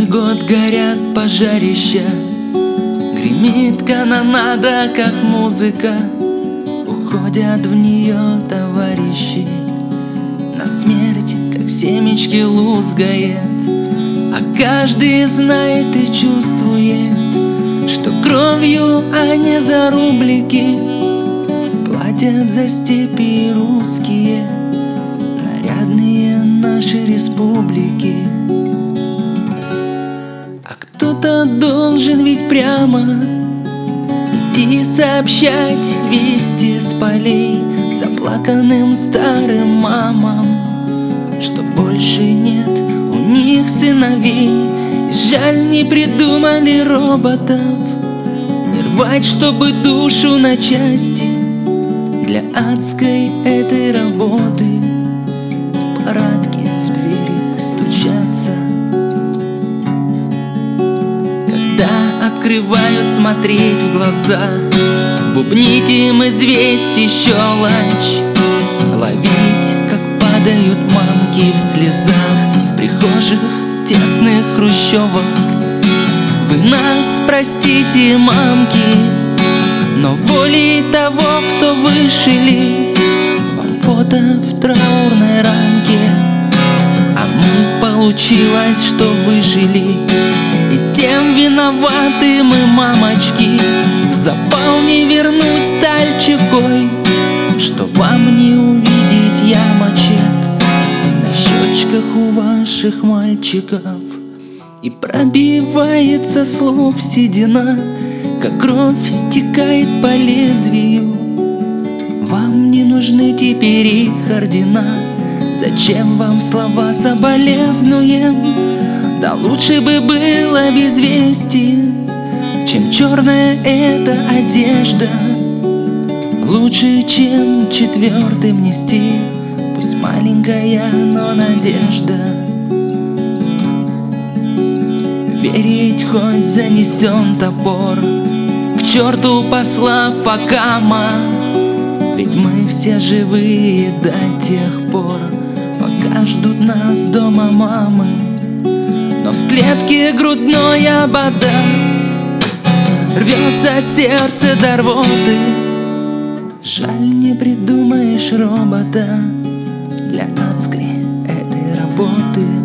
год горят пожарища, гремит канонада, как музыка. Уходят в нее товарищи, на смерть, как семечки, лузгает. А каждый знает и чувствует, что кровью, а не за рублики платят за степи русские, нарядные наши республики. А кто-то должен ведь прямо идти сообщать вести с полей заплаканным старым мамам, что больше нет у них сыновей. И жаль, не придумали роботов не рвать, чтобы душу на части для адской этой работы. В парадке в двери стучатся, когда открывают смотреть в глаза, бубнить им известий щелочь, ловить, как падают мамки в слезах в прихожих тесных хрущевок. Вы нас простите, мамки, но волей того, кто вышили вам фото в траурной рамке. А мы, получилось, что выжили, и тем виноваты мы, мамочки. В запал не вернуть сталь чекой, что вам не увидеть ямочек на щечках у ваших мальчиков. И пробивается слов седина, как кровь стекает по лезвию. Вам не нужны теперь их ордена, зачем вам слова соболезнуем? Да лучше бы было без вести, чем черная эта одежда. Лучше, чем четвертым нести, пусть маленькая, но надежда. Верить хоть занесен топор, к черту послав Акама. Ведь мы все живые до тех пор, пока ждут нас дома мамы. Но в клетке грудной обода, рвется сердце до рвоты. Жаль, не придумаешь робота для адской этой работы.